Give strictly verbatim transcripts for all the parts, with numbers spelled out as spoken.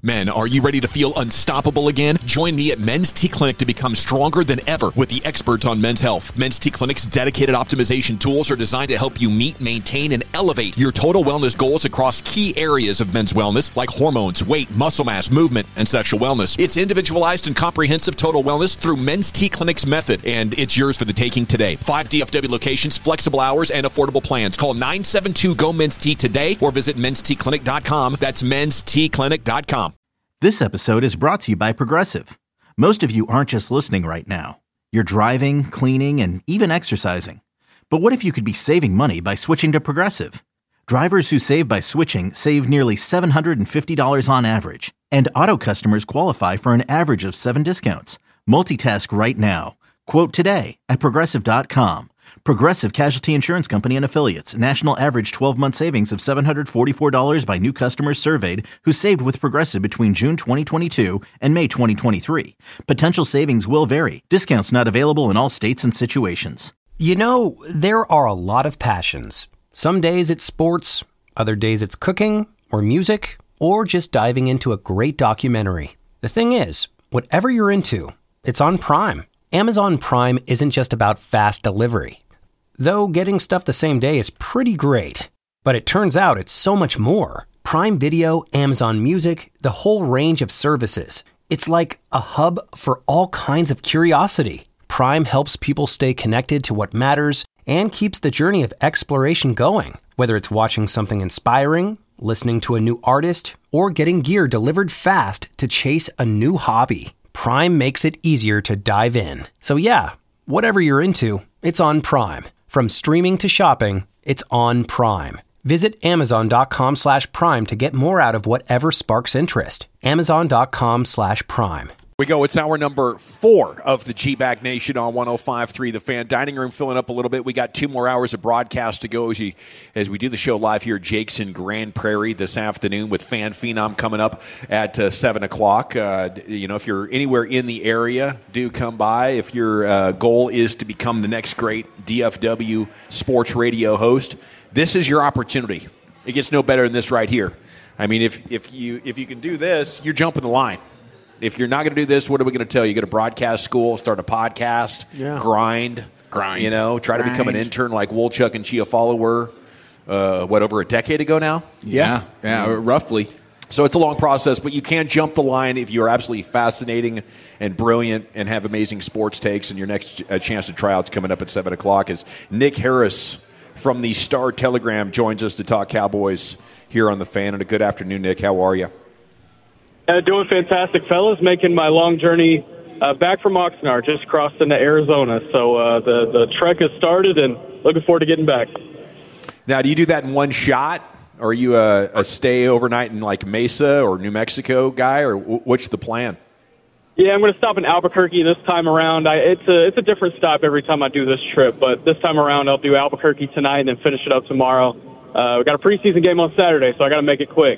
Men, are you ready to feel unstoppable again? Join me at Men's T Clinic to become stronger than ever with the experts on men's health. Men's T Clinic's dedicated optimization tools are designed to help you meet, maintain, and elevate your total wellness goals across key areas of men's wellness like hormones, weight, muscle mass, movement, and sexual wellness. It's individualized and comprehensive total wellness through Men's T Clinic's method, and it's yours for the taking today. Five D F W locations, flexible hours, and affordable plans. Call nine seven two, G O, Men's T today or visit mens t clinic dot com. That's mens t clinic dot com. This episode is brought to you by Progressive. Most of you aren't just listening right now. You're driving, cleaning, and even exercising. But what if you could be saving money by switching to Progressive? Drivers who save by switching save nearly seven hundred fifty dollars on average. And auto customers qualify for an average of seven discounts. Multitask right now. Quote today at progressive dot com. Progressive Casualty Insurance Company and Affiliates. National average twelve-month savings of seven hundred forty-four dollars by new customers surveyed who saved with Progressive between June twenty twenty-two and May twenty twenty-three. Potential savings will vary. Discounts not available in all states and situations. You know, there are a lot of passions. Some days it's sports, other days it's cooking or music, or just diving into a great documentary. The thing is, whatever you're into, it's on Prime. Amazon Prime isn't just about fast delivery. Though getting stuff the same day is pretty great. But it turns out it's so much more. Prime Video, Amazon Music, the whole range of services. It's like a hub for all kinds of curiosity. Prime helps people stay connected to what matters and keeps the journey of exploration going. Whether it's watching something inspiring, listening to a new artist, or getting gear delivered fast to chase a new hobby. Prime makes it easier to dive in. So yeah, whatever you're into, it's on Prime. From streaming to shopping, it's on Prime. Visit amazon.com slash prime to get more out of whatever sparks interest. Amazon.com slash prime. We go. It's hour number four of the G-Bag Nation on one oh five point three The Fan. Dining room filling up a little bit. We got two more hours of broadcast to go as, you, as we do the show live here at Jake's in Grand Prairie this afternoon with Fan Phenom coming up at uh, seven o'clock. Uh, you know, if you're anywhere in the area, do come by. If your uh, goal is to become the next great D F W sports radio host, this is your opportunity. It gets no better than this right here. I mean, if, if you if you can do this, you're jumping the line. If you're not going to do this, what are we going to tell you? You go to broadcast school, start a podcast, yeah. grind, grind. You know, try grind. to become an intern like Wolchuk and Chiafalo were, uh, what, over a decade ago now? Yeah, yeah, yeah, roughly. So it's a long process, but you can jump the line if you're absolutely fascinating and brilliant and have amazing sports takes. And your next uh, chance to try out's coming up at seven o'clock as Nick Harris from the Star Telegram joins us to talk Cowboys here on The Fan. And a good afternoon, Nick. How are you? Uh, doing fantastic, fellas. Making my long journey uh, back from Oxnard, just crossed into Arizona. So uh, the, the trek has started, and looking forward to getting back. Now, do you do that in one shot? Or are you a, a stay overnight in, like, Mesa or New Mexico guy? Or w- what's the plan? Yeah, I'm going to stop in Albuquerque this time around. I, it's a it's a different stop every time I do this trip. But this time around, I'll do Albuquerque tonight and then finish it up tomorrow. Uh, we got a preseason game on Saturday, so I got to make it quick.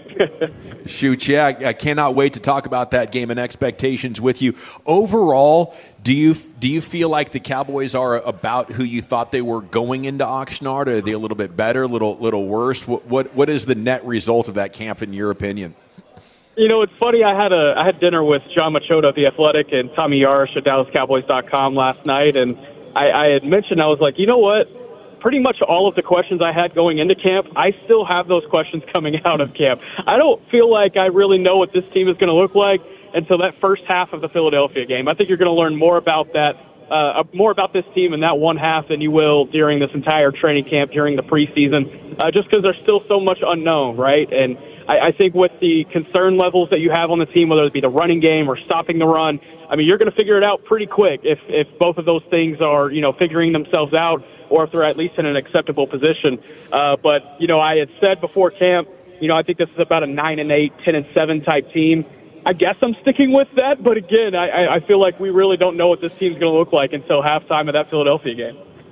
Shoot, yeah, I cannot wait to talk about that game and expectations with you. Overall, do you do you feel like the Cowboys are about who you thought they were going into Oxnard? Are they a little bit better, a little little worse? What what what is the net result of that camp in your opinion? You know, it's funny. I had a I had dinner with John Machota of The Athletic and Tommy Yarish at Dallas Cowboys dot com last night, and I, I had mentioned, I was like, you know what? Pretty much all of the questions I had going into camp, I still have those questions coming out of camp. I don't feel like I really know what this team is going to look like until that first half of the Philadelphia game. I think you're going to learn more about that, uh, more about this team in that one half than you will during this entire training camp, during the preseason, uh, just because there's still so much unknown, right? And I, I think with the concern levels that you have on the team, whether it be the running game or stopping the run, I mean, you're going to figure it out pretty quick if, if both of those things are, you know, figuring themselves out, or if they're at least in an acceptable position. Uh, but, you know, I had said before camp, you know, I think this is about a nine and eight, ten and seven type team. I guess I'm sticking with that. But again, I, I feel like we really don't know what this team's going to look like until halftime of that Philadelphia game.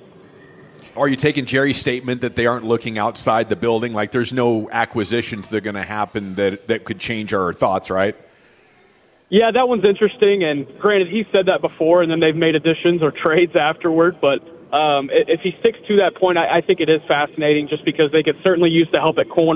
Are you taking Jerry's statement that they aren't looking outside the building? Like there's no acquisitions that are going to happen that, that could change our thoughts, right? Yeah, that one's interesting. And granted, he said that before, and then they've made additions or trades afterward. But Um, if he sticks to that point, I, I think it is fascinating just because they could certainly use the help at corner.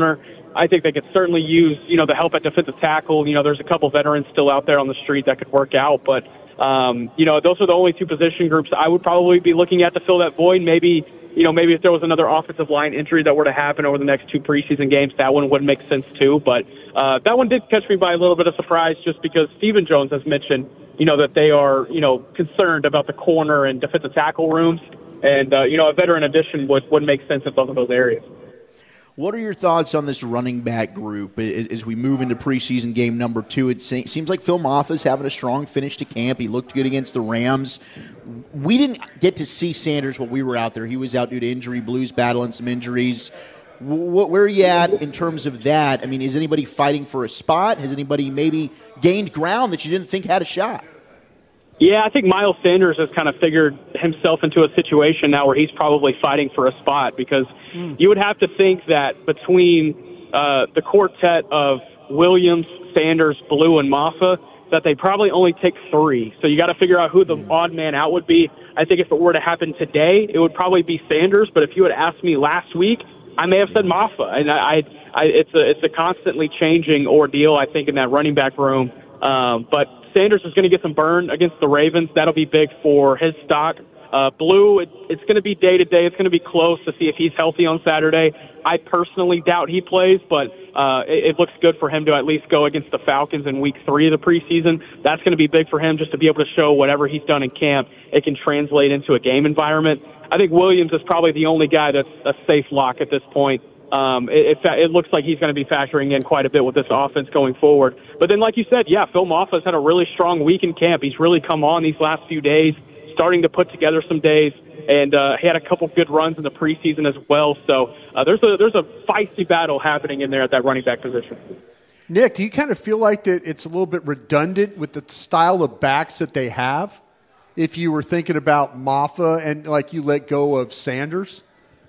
I think they could certainly use, you know, the help at defensive tackle. You know, there's a couple veterans still out there on the street that could work out. But, um, you know, those are the only two position groups I would probably be looking at to fill that void. Maybe, you know, maybe if there was another offensive line injury that were to happen over the next two preseason games, that one would make sense too. But uh, that one did catch me by a little bit of surprise just because Stephen Jones has mentioned, you know, that they are, you know, concerned about the corner and defensive tackle rooms. And, uh, you know, a veteran addition would, would make sense in both of those areas. What are your thoughts on this running back group as, as we move into preseason game number two? It seems like Phil Mafah's having a strong finish to camp. He looked good against the Rams. We didn't get to see Sanders while we were out there. He was out due to injury, Blues battling some injuries. Where are you at in terms of that? I mean, is anybody fighting for a spot? Has anybody maybe gained ground that you didn't think had a shot? Yeah, I think Miles Sanders has kind of figured himself into a situation now where he's probably fighting for a spot because mm. you would have to think that between uh, the quartet of Williams, Sanders, Blue, and Mafah, that they probably only take three. So you got to figure out who the mm. odd man out would be. I think if it were to happen today, it would probably be Sanders. But if you had asked me last week, I may have said Mafah. And I, I, it's a it's a constantly changing ordeal, I think, in that running back room. Um, but Sanders is going to get some burn against the Ravens. That'll be big for his stock. Uh, Blue, it, it's going to be day-to-day. It's going to be close to see if he's healthy on Saturday. I personally doubt he plays, but uh, it, it looks good for him to at least go against the Falcons in week three of the preseason. That's going to be big for him just to be able to show whatever he's done in camp, it can translate into a game environment. I think Williams is probably the only guy that's a safe lock at this point. Um, it, it, it looks like he's going to be factoring in quite a bit with this offense going forward. But then, like you said, yeah, Phil Mafah's had a really strong week in camp. He's really come on these last few days, starting to put together some days, and uh, he had a couple good runs in the preseason as well. So uh, there's a there's a feisty battle happening in there at that running back position. Nick, do you kind of feel like that it's a little bit redundant with the style of backs that they have? If you were thinking about Mafah and like you let go of Sanders?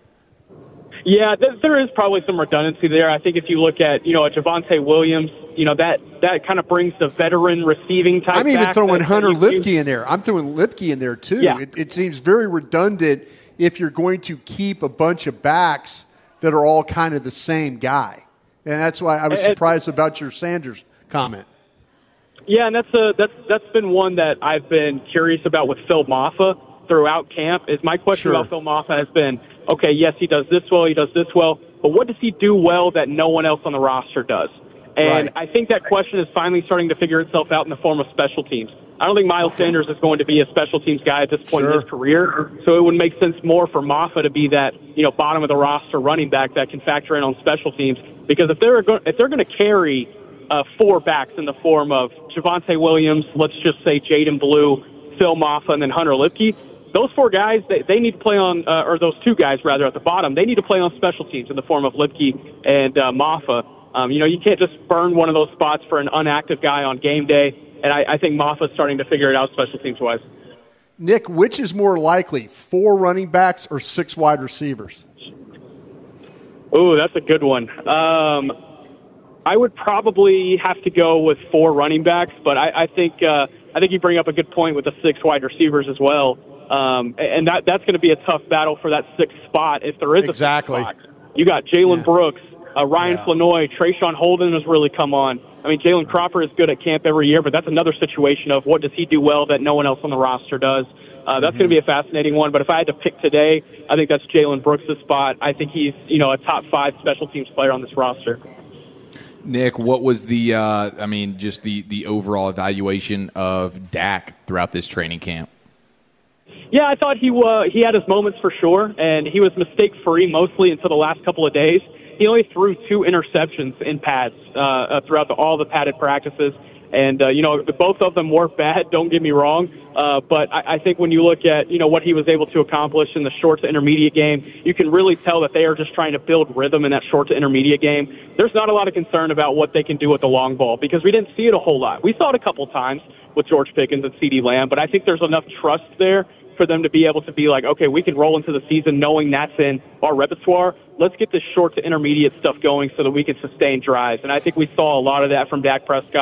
Yeah, there is probably some redundancy there. I think if you look at, you know, a Javonte Williams, you know, that, that kind of brings the veteran receiving type. I'm even back throwing that, Hunter that Lipke in there. I'm throwing Lipke in there, too. Yeah. It, it seems very redundant if you're going to keep a bunch of backs that are all kind of the same guy. And that's why I was surprised about your Sanders comment. Yeah, and that's a, that's that's been one that I've been curious about with Phil Mafah throughout camp. Is my question Sure. about Phil Mafah has been, okay, yes, he does this well, he does this well, but what does he do well that no one else on the roster does? And Right. I think that question is finally starting to figure itself out in the form of special teams. I don't think Miles okay. Sanders is going to be a special teams guy at this point Sure. in his career, so it would make sense more for Mafah to be that, you know, bottom of the roster running back that can factor in on special teams. Because if they're go- if they're going to carry uh, four backs in the form of Javonte Williams, let's just say Jaden Blue, Phil Mafah, and then Hunter Lipke, those four guys, they, they need to play on, uh, or those two guys, rather, at the bottom, they need to play on special teams in the form of Lipke and uh, Mafah. Um, you know, you can't just burn one of those spots for an inactive guy on game day, and I, I think Mafah's starting to figure it out special teams-wise. Nick, which is more likely, four running backs or six wide receivers? Ooh, that's a good one. Um, I would probably have to go with four running backs, but I, I think uh, I think you bring up a good point with the six wide receivers as well. Um, and that that's going to be a tough battle for that sixth spot if there is a exactly. sixth spot. You got Jalen Yeah. Brooks, uh, Ryan Yeah. Flanoy, Trayshawn Holden has really come on. I mean, Jalen Cropper is good at camp every year, but that's another situation of what does he do well that no one else on the roster does. Uh, that's mm-hmm. going to be a fascinating one. But if I had to pick today, I think that's Jalen Brooks' spot. I think he's, you know, a top five special teams player on this roster. Nick, what was the, uh, I mean, just the, the overall evaluation of Dak throughout this training camp? Yeah, I thought he uh, he had his moments for sure, and he was mistake-free mostly until the last couple of days. He only threw two interceptions in pads uh, throughout the, all the padded practices. And, uh, you know, both of them weren't bad, don't get me wrong. Uh, but I, I think when you look at, you know, what he was able to accomplish in the short to intermediate game, you can really tell that they are just trying to build rhythm in that short to intermediate game. There's not a lot of concern about what they can do with the long ball because we didn't see it a whole lot. We saw it a couple times with George Pickens and CeeDee Lamb, but I think there's enough trust there for them to be able to be like, okay, we can roll into the season knowing that's in our repertoire. Let's get this short to intermediate stuff going so that we can sustain drives. And I think we saw a lot of that from Dak Prescott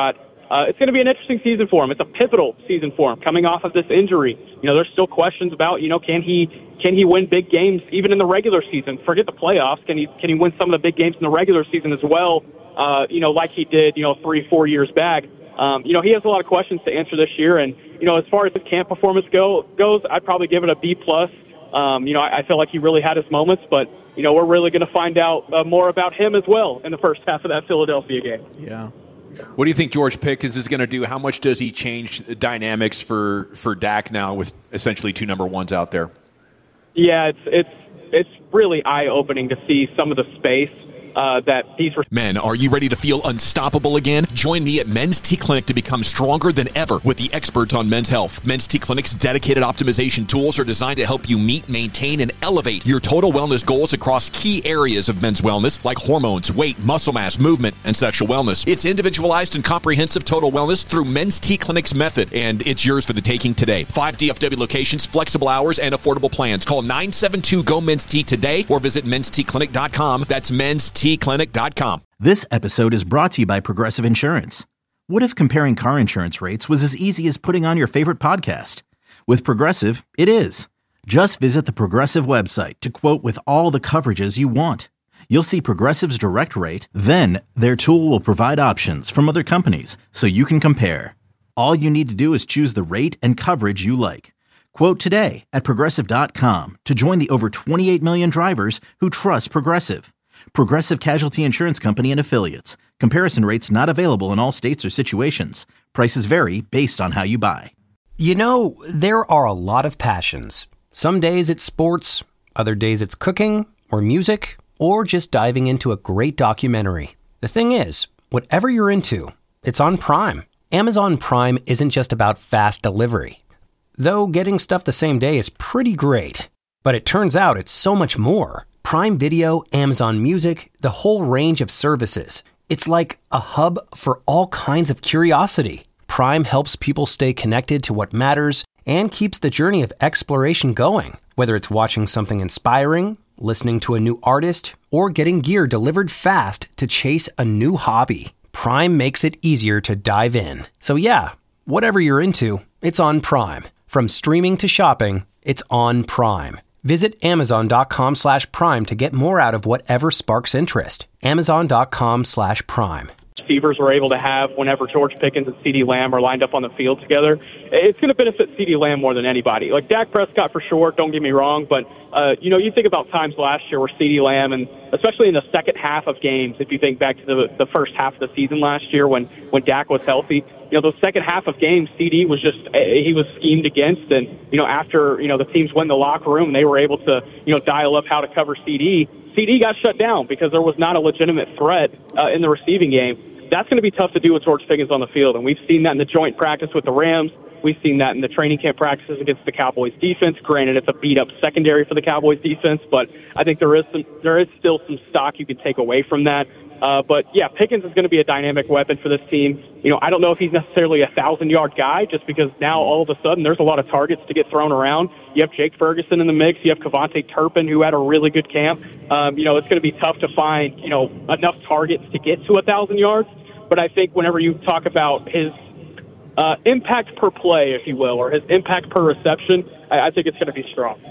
uh, it's going to be an interesting season for him. It's a pivotal season for him coming off of this injury. You know, there's still questions about, you know, can he can he win big games even in the regular season? Forget the playoffs. Can he can he win some of the big games in the regular season as well? Uh, you know, like he did, you know, three, four years back. Um, you know, he has a lot of questions to answer this year. And, you know, as far as his camp performance go, goes, I'd probably give it a B plus. Um, you know, I, I feel like he really had his moments, but, you know, we're really going to find out uh, more about him as well in the first half of that Philadelphia game. Yeah. What do you think George Pickens is going to do? How much does he change the dynamics for, for Dak now with essentially two number ones out there? Yeah, it's it's it's really eye-opening to see some of the space Uh, that these were. Men, are you ready to feel unstoppable again? Join me at Men's T Clinic to become stronger than ever with the experts on men's health. Men's T Clinic's dedicated optimization tools are designed to help you meet, maintain, and elevate your total wellness goals across key areas of men's wellness like hormones, weight, muscle mass, movement, and sexual wellness. It's individualized and comprehensive total wellness through Men's T Clinic's method, and it's yours for the taking today. Five D F W locations, flexible hours, and affordable plans. Call nine seven two, G O, Men's T today or visit mens t clinic dot com. That's mens t clinic dot com. This episode is brought to you by Progressive Insurance. What if comparing car insurance rates was as easy as putting on your favorite podcast? With Progressive, it is. Just visit the Progressive website to quote with all the coverages you want. You'll see Progressive's direct rate, then their tool will provide options from other companies so you can compare. All you need to do is choose the rate and coverage you like. Quote today at progressive dot com to join the over twenty-eight million drivers who trust Progressive. Progressive Casualty Insurance Company and Affiliates. Comparison rates not available in all states or situations. Prices vary based on how you buy. You know, there are a lot of passions. Some days it's sports, other days it's cooking or music, or just diving into a great documentary. The thing is, whatever you're into, it's on Prime. Amazon Prime isn't just about fast delivery. Though getting stuff the same day is pretty great. But it turns out it's so much more. Prime Video, Amazon Music, the whole range of services. It's like a hub for all kinds of curiosity. Prime helps people stay connected to what matters and keeps the journey of exploration going. Whether it's watching something inspiring, listening to a new artist, or getting gear delivered fast to chase a new hobby, Prime makes it easier to dive in. So yeah, whatever you're into, it's on Prime. From streaming to shopping, it's on Prime. Visit amazon.com slash prime to get more out of whatever sparks interest. Amazon.com slash prime. Receivers were able to have whenever George Pickens and CeeDee Lamb are lined up on the field together. It's going to benefit CeeDee Lamb more than anybody. Like Dak Prescott for sure, don't get me wrong, but uh, you know, you think about times last year where CeeDee Lamb, and especially in the second half of games, if you think back to the the first half of the season last year when when Dak was healthy, you know, those second half of games, C D was just, he was schemed against, and you know, after you know the teams went in the locker room, they were able to you know dial up how to cover C D. C D got shut down because there was not a legitimate threat uh, in the receiving game. That's going to be tough to do with George Pickens on the field, and we've seen that in the joint practice with the Rams. We've seen that in the training camp practices against the Cowboys defense. Granted, it's a beat-up secondary for the Cowboys defense, but I think there is some, there is still some stock you can take away from that. Uh, but, yeah, Pickens is going to be a dynamic weapon for this team. You know, I don't know if he's necessarily a thousand-yard guy just because now all of a sudden there's a lot of targets to get thrown around. You have Jake Ferguson in the mix. You have Kevontae Turpin, who had a really good camp. Um, you know, it's going to be tough to find, you know, enough targets to get to one thousand yards. But I think whenever you talk about his uh, impact per play, if you will, or his impact per reception, I, I think it's going to be strong.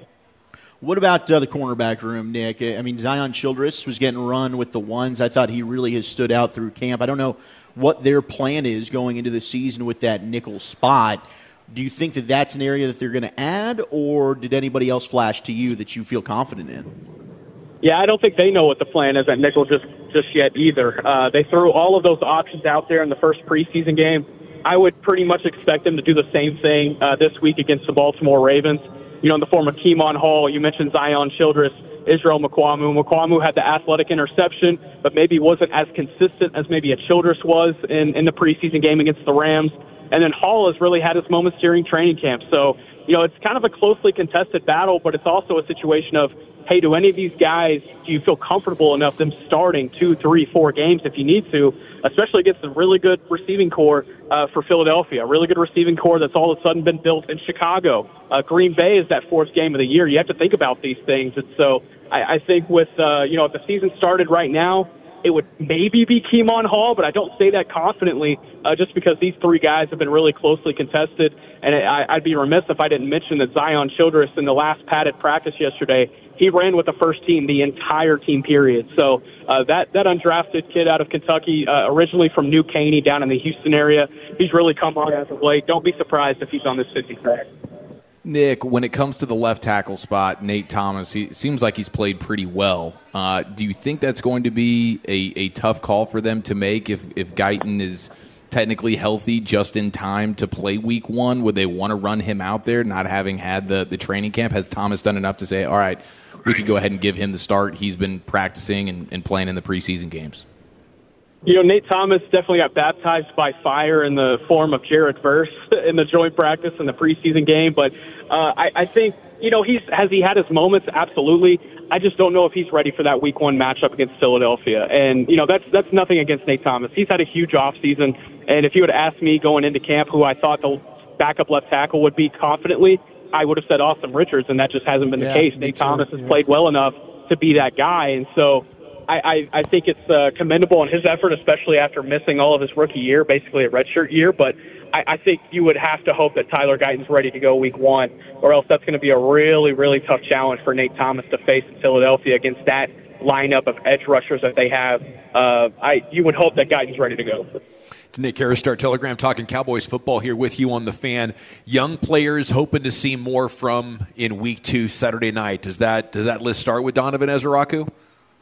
What about uh, the cornerback room, Nick? I mean, Zion Childress was getting run with the ones. I thought he really has stood out through camp. I don't know what their plan is going into the season with that nickel spot. Do you think that that's an area that they're going to add, or did anybody else flash to you that you feel confident in? Yeah, I don't think they know what the plan is at nickel just, just yet either. Uh, they threw all of those options out there in the first preseason game. I would pretty much expect them to do the same thing uh, this week against the Baltimore Ravens. You know, in the form of Keemon Hall, you mentioned Zion Childress, Israel Mukuamu. Mukuamu had the athletic interception, but maybe wasn't as consistent as maybe a Childress was in, in the preseason game against the Rams. And then Hall has really had his moments during training camp. So, you know, it's kind of a closely contested battle, but it's also a situation of, hey, do any of these guys, do you feel comfortable enough them starting two, three, four games if you need to, especially against a really good receiving core uh, for Philadelphia, a really good receiving core that's all of a sudden been built in Chicago. Uh, Green Bay is that fourth game of the year. You have to think about these things. And so I, I think with, uh, you know, if the season started right now, it would maybe be Keemon Hall, but I don't say that confidently uh, just because these three guys have been really closely contested. And I, I'd be remiss if I didn't mention that Zion Childress in the last padded practice yesterday, he ran with the first team the entire team period. So uh, that, that undrafted kid out of Kentucky, uh, originally from New Caney down in the Houston area, he's really come on as of late. Don't be surprised if he's on this fifty track. Nick, when it comes to the left tackle spot, Nate Thomas, he seems like he's played pretty well. Uh, do you think that's going to be a, a tough call for them to make if, if Guyton is technically healthy just in time to play week one? Would they want to run him out there, not having had the, the training camp? Has Thomas done enough to say, all right, we could go ahead and give him the start? He's been practicing and, and playing in the preseason games. You know, Nate Thomas definitely got baptized by fire in the form of Jared Verse in the joint practice in the preseason game. But uh, I, I think, you know, he's has he had his moments? Absolutely. I just don't know if he's ready for that week one matchup against Philadelphia. And, you know, that's that's nothing against Nate Thomas. He's had a huge offseason. And if you would ask me going into camp who I thought the backup left tackle would be confidently, I would have said Austin Richards, and that just hasn't been yeah, the case. Nate too. Thomas has yeah. played well enough to be that guy. And so I, I, I think it's uh, commendable in his effort, especially after missing all of his rookie year, basically a redshirt year. But I, I think you would have to hope that Tyler Guyton's ready to go week one, or else that's going to be a really, really tough challenge for Nate Thomas to face in Philadelphia against that lineup of edge rushers that they have. Uh, I you would hope that Guyton's ready to go. It's Nick Harris, Star Telegram, talking Cowboys football here with you on The Fan. Young players hoping to see more from in week two Saturday night. Does that does that list start with Donovan Ezeraku?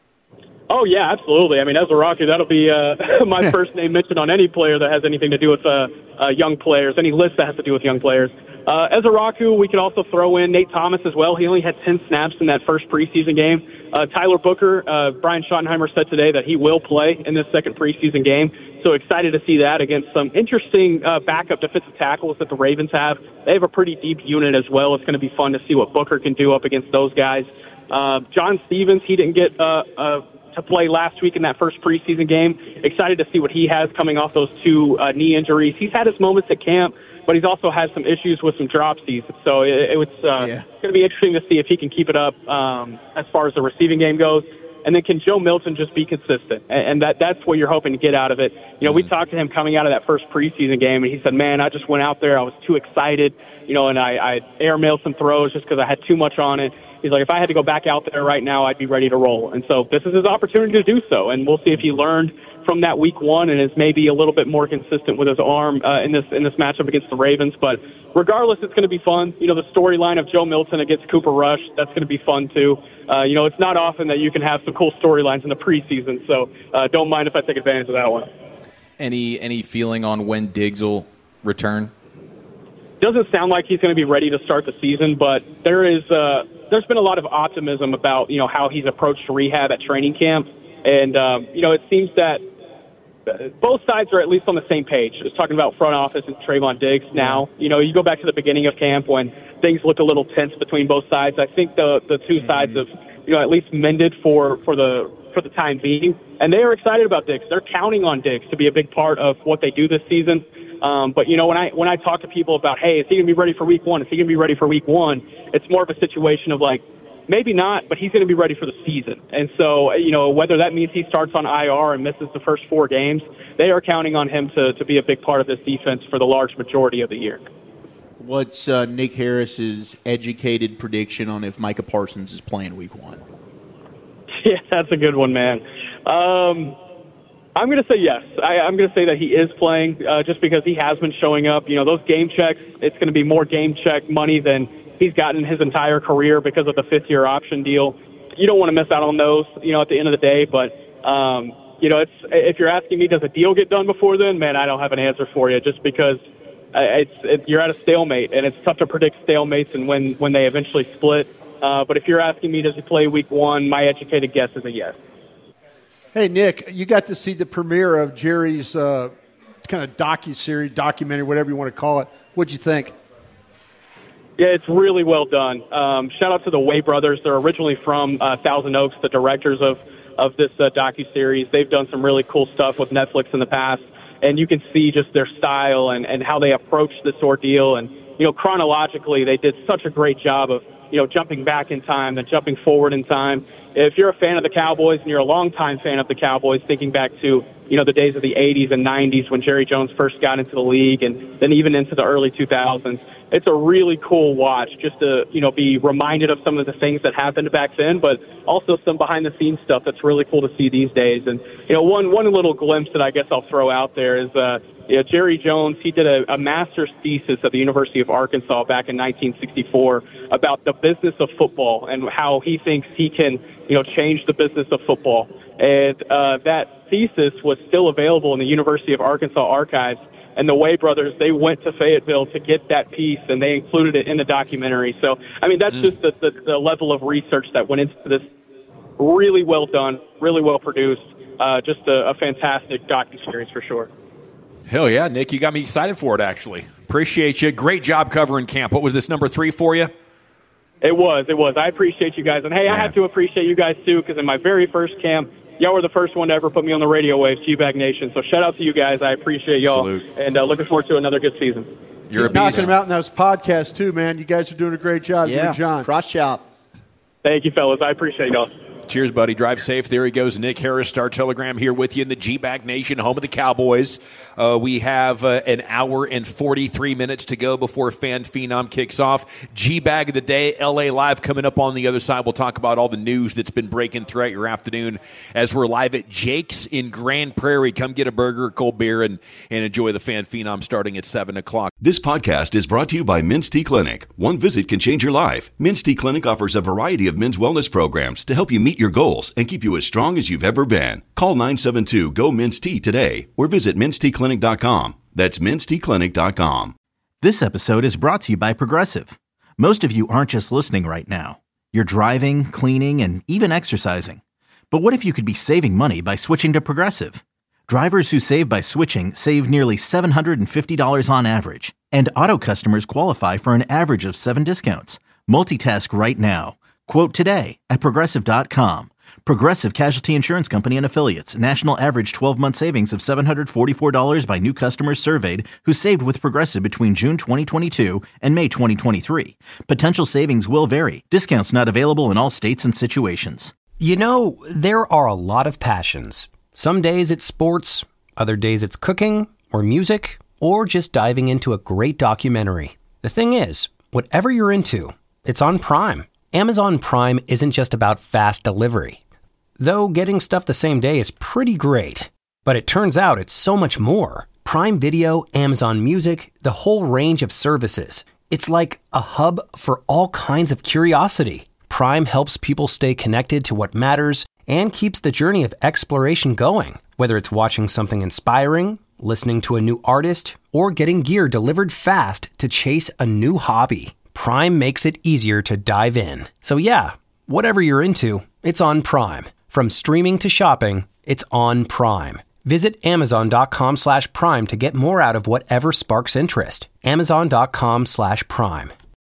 Oh, yeah, absolutely. I mean, Ezeraku, that'll be uh, my first name mentioned on any player that has anything to do with uh, uh, young players, any list that has to do with young players. Uh, Ezeraku, we could also throw in Nate Thomas as well. He only had ten snaps in that first preseason game. Uh, Tyler Booker, uh, Brian Schottenheimer said today that he will play in this second preseason game. So excited to see that against some interesting uh, backup defensive tackles that the Ravens have. They have a pretty deep unit as well. It's going to be fun to see what Booker can do up against those guys. Uh, John Stevens, he didn't get uh, uh, to play last week in that first preseason game. Excited to see what he has coming off those two uh, knee injuries. He's had his moments at camp, but he's also had some issues with some dropsies. So it, it was uh, yeah. going to be interesting to see if he can keep it up um, as far as the receiving game goes. And then can Joe Milton just be consistent? And, and that that's what you're hoping to get out of it. You know, we talked to him coming out of that first preseason game, and he said, man, I just went out there. I was too excited, you know, and I, I airmailed some throws just because I had too much on it. He's like, if I had to go back out there right now, I'd be ready to roll. And so this is his opportunity to do so. And we'll see if he learned from that week one and is maybe a little bit more consistent with his arm uh, in this in this matchup against the Ravens. But regardless, it's going to be fun. You know, the storyline of Joe Milton against Cooper Rush, that's going to be fun too. Uh, you know, it's not often that you can have some cool storylines in the preseason. So uh, don't mind if I take advantage of that one. Any any feeling on when Diggs will return? Doesn't sound like he's going to be ready to start the season, but there is uh, there's been a lot of optimism about, you know, how he's approached rehab at training camp, and um, you know, it seems that both sides are at least on the same page. Just talking about front office and Trayvon Diggs now. You know, you go back to the beginning of camp when things looked a little tense between both sides. I think the the two sides have, you know, at least mended for for the for the time being, and they are excited about Diggs. They're counting on Diggs to be a big part of what they do this season. Um, but, you know, when I when I talk to people about, hey, is he going to be ready for week one? Is he going to be ready for week one? It's more of a situation of like, maybe not, but he's going to be ready for the season. And so, you know, whether that means he starts on I R and misses the first four games, they are counting on him to, to be a big part of this defense for the large majority of the year. What's uh, Nick Harris's educated prediction on if Micah Parsons is playing week one? Yeah, that's a good one, man. Um, I'm going to say yes. I, I'm going to say that he is playing uh, just because he has been showing up. You know, those game checks, it's going to be more game check money than he's gotten his entire career because of the fifth-year option deal. You don't want to miss out on those, you know, at the end of the day. But, um, you know, it's if you're asking me, does a deal get done before then? Man, I don't have an answer for you just because it's it, you're at a stalemate, and it's tough to predict stalemates and when, when they eventually split. Uh, but if you're asking me, does he play week one, my educated guess is a yes. Hey, Nick, you got to see the premiere of Jerry's uh, kind of docu-series, documentary, whatever you want to call it. What'd you think? Yeah, it's really well done. Um, shout out to the Way brothers. They're originally from uh, Thousand Oaks, the directors of, of this uh, docu-series. They've done some really cool stuff with Netflix in the past, and you can see just their style and, and how they approach this ordeal. And, you know, chronologically, they did such a great job of you know, jumping back in time than jumping forward in time. If you're a fan of the Cowboys and you're a longtime fan of the Cowboys, thinking back to, you know, the days of the eighties and nineties when Jerry Jones first got into the league and then even into the early two thousands, it's a really cool watch just to, you know, be reminded of some of the things that happened back then, but also some behind-the-scenes stuff that's really cool to see these days. And, you know, one one little glimpse that I guess I'll throw out there is, uh, you know, Jerry Jones, he did a, a master's thesis at the University of Arkansas back in nineteen sixty-four about the business of football and how he thinks he can, you know, change the business of football. And uh, that thesis was still available in the University of Arkansas archives. And the Way brothers, they went to Fayetteville to get that piece, and they included it in the documentary. So, I mean, that's mm. just the, the, the level of research that went into this. Really well done, really well produced. Uh, just a, a fantastic docuseries for sure. Hell yeah, Nick, you got me excited for it, actually. Appreciate you. Great job covering camp. What was this, number three for you? It was, it was. I appreciate you guys. And, hey, yeah. I have to appreciate you guys, too, because in my very first camp, y'all were the first one to ever put me on the radio waves, G-Bag Nation. So shout out to you guys. I appreciate y'all. Salute. And uh, looking forward to another good season. You're Keep a knocking them out in those podcasts, too, man. You guys are doing a great job. Yeah, you and John. Cross chop. Thank you, fellas. I appreciate y'all. Cheers, buddy. Drive safe. There he goes. Nick Harris, Star Telegram, here with you in the G-Bag Nation, home of the Cowboys. Uh, we have uh, an hour and forty-three minutes to go before Fan Phenom kicks off. G-Bag of the day, L A Live coming up on the other side. We'll talk about all the news that's been breaking throughout your afternoon as we're live at Jake's in Grand Prairie. Come get a burger, cold beer, and, and enjoy the Fan Phenom starting at seven o'clock. This podcast is brought to you by Men's T Clinic. One visit can change your life. Men's T Clinic offers a variety of men's wellness programs to help you meet your goals and keep you as strong as you've ever been. Call nine seven two, G O, M E N S T today or visit mens t clinic dot com. That's mens t clinic dot com. This episode is brought to you by Progressive. Most of you aren't just listening right now. You're driving, cleaning, and even exercising. But what if you could be saving money by switching to Progressive? Drivers who save by switching save nearly seven hundred fifty dollars on average. And auto customers qualify for an average of seven discounts. Multitask right now. Quote today at progressive dot com. Progressive Casualty Insurance Company and Affiliates. National average twelve-month savings of seven hundred forty-four dollars by new customers surveyed who saved with Progressive between June twenty twenty-two and May twenty twenty-three. Potential savings will vary. Discounts not available in all states and situations. You know, there are a lot of passions. Some days it's sports, other days it's cooking or music, or just diving into a great documentary. The thing is, whatever you're into, it's on Prime. Amazon Prime isn't just about fast delivery. Though getting stuff the same day is pretty great. But it turns out it's so much more. Prime Video, Amazon Music, the whole range of services. It's like a hub for all kinds of curiosity. Prime helps people stay connected to what matters and keeps the journey of exploration going. Whether it's watching something inspiring, listening to a new artist, or getting gear delivered fast to chase a new hobby. Prime makes it easier to dive in. So yeah, whatever you're into, it's on Prime. From streaming to shopping, it's on Prime. Visit amazon.com slash prime to get more out of whatever sparks interest. Amazon.com slash prime.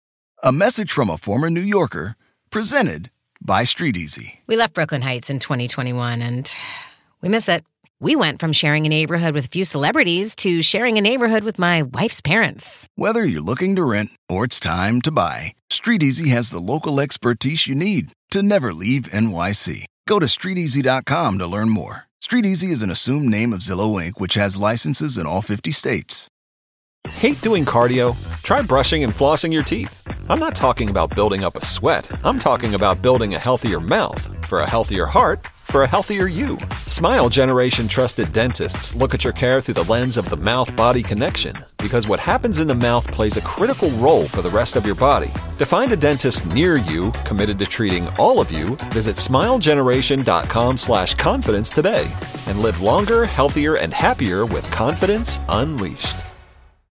A message from a former New Yorker, presented by Street Easy. We left Brooklyn Heights in twenty twenty-one and we miss it. We went from sharing a neighborhood with a few celebrities to sharing a neighborhood with my wife's parents. Whether you're looking to rent or it's time to buy, Street Easy has the local expertise you need to never leave N Y C. Go to street easy dot com to learn more. Street Easy is an assumed name of Zillow Incorporated, which has licenses in all fifty states. Hate doing cardio? Try brushing and flossing your teeth. I'm not talking about building up a sweat. I'm talking about building a healthier mouth. For a healthier heart, for a healthier you. Smile Generation trusted dentists look at your care through the lens of the mouth-body connection, because what happens in the mouth plays a critical role for the rest of your body. To find a dentist near you committed to treating all of you, visit smilegeneration.com slash confidence today and live longer, healthier, and happier with confidence unleashed.